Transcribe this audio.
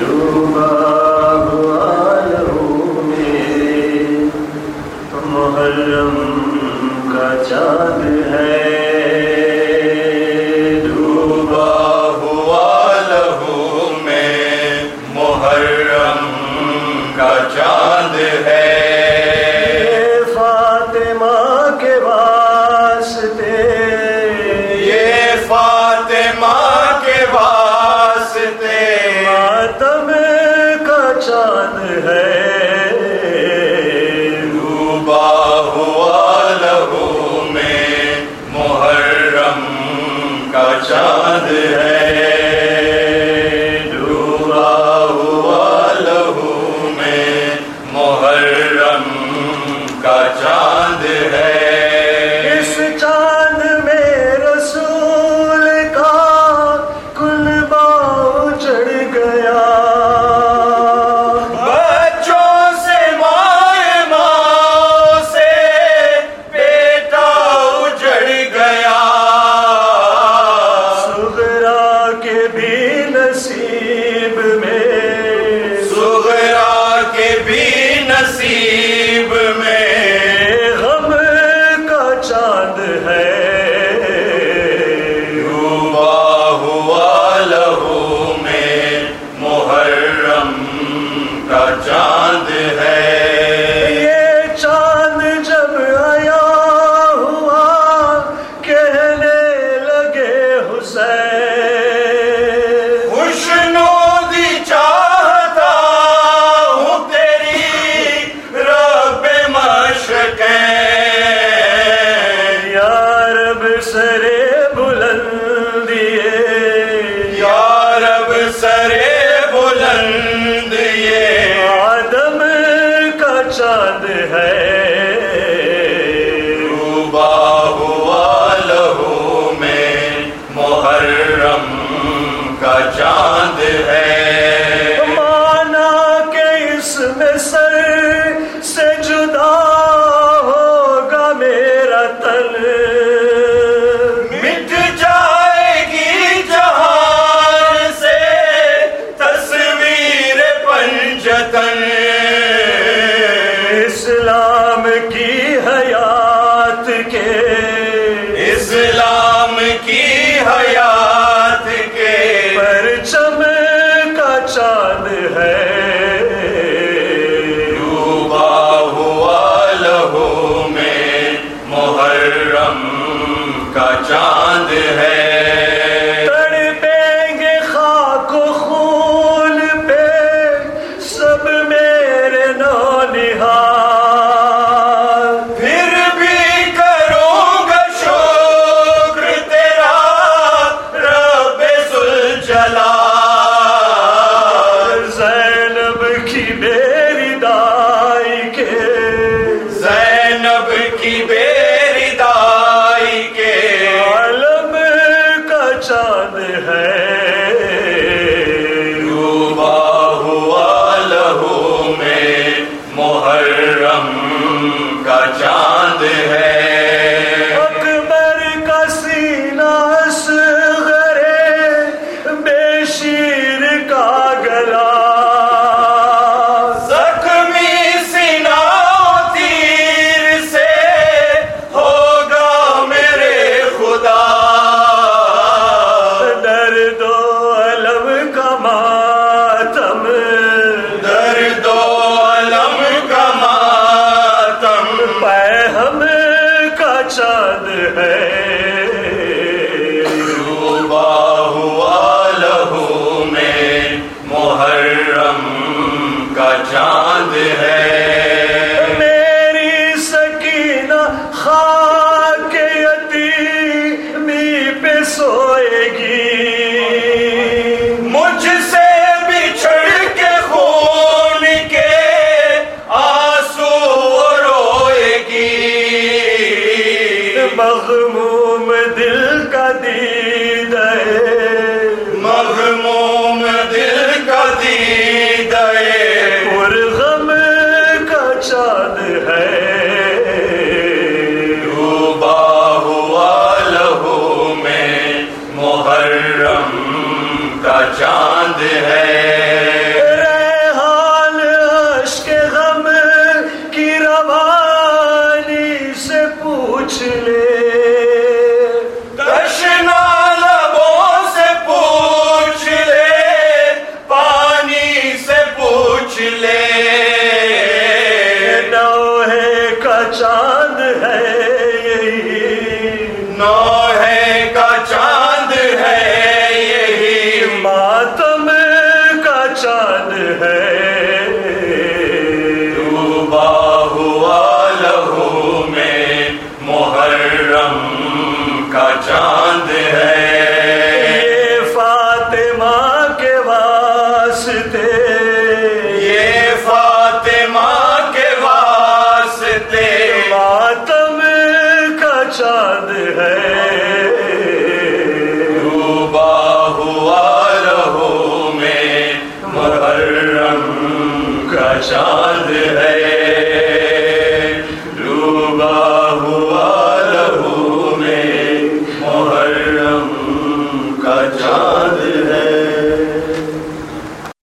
ڈوبا ہوا لہو میں محرم کا چاند ہے، ڈوبا ہوا لہو میں محرم کا چاند ہے، فاطمہ کے واسطے، یہ فاطمہ کے واسطے ماتم کا چاند ہے، ڈوبا ہوا لہو میں محرم کا چاند ہے، ڈوبا ہوا لہو میں محرم کا چاند ہے، اس چاند میں رسول کا کلبہ اجڑ گیا، بچوں سے مائیں ماں سے بیٹا اجڑ گیا، صغرا کے بھی نصیب میں، صغرا کے بھی نصیب میں غم کا چاند ہے، ڈوبا ہوا لہو میں محرم کا چاند ہے، یہ چاند جب آیا ہوا کہنے لگے حسین، خوشنودی چاہتا ہوں تیری رب مشکیں، یا رب سرے بلندیے، یا رب سرے بلندیے آدم کا چاند ہے، ڈوبا ہوا لہو میں محرم کا چاند ہے، مانا کہ اس میں سر سے جدا ہوگا میرا تن، مٹ جائے گی جہان سے تصویر پنجتن، اسلام کی حیات کے، اسلام کی حیات کے پرچم کا چاند ہے، ڈوبا ہوا لہو میں محرم کا چاند ہے، تڑپیں گے خاک و خون پہ سب میرے نونہار، پھر بھی کروں گا شکر تیرا رب ذوالجلال، زینب کی بیری دائی کے، زینب کی بیری دائی کے عالم کا چاند ہے، ڈوبا ہوا لہو میں محرم کا چاند ہے، اکبر کا سینہ اصغر بے شیر کا گلا، زخمی سینہ تیر سے ہوگا میرے خدا، درد و الم کا ماتم، درد و الم کا ماتم پیہم کا چاند ہے، ڈوبا ہوا لہو میں محرم کا چاند ہے، میری سکینہ خاک یتیمی پہ سوئے گی، مجھ سے بچھڑ کے خون کے آنسو روئے گی، مغموم دل کا دیدہ، مغموم دل کا دیدہ پرغم کا چاند ہے، ڈوبا ہوا لہو میں محرم کا چاند ہے۔ چاند ہے ڈوبا ہوا لہو میں محرم کا چاند